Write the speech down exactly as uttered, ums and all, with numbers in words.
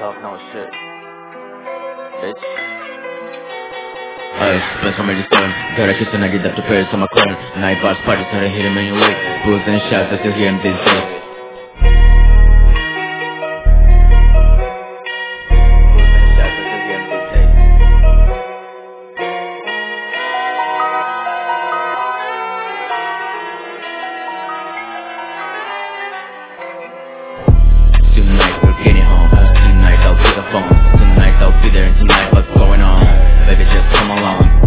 talk no shit, bitch. Ay, spent so many storms. Gotta kiss and I get up to Paris on my corner. Night bars parties, so they hit him in your way. Booze and shots, I still hear him these days. Tonight we're getting home. Tonight I'll be the phone. Tonight I'll be there, and tonight what's going on? Baby, just come along.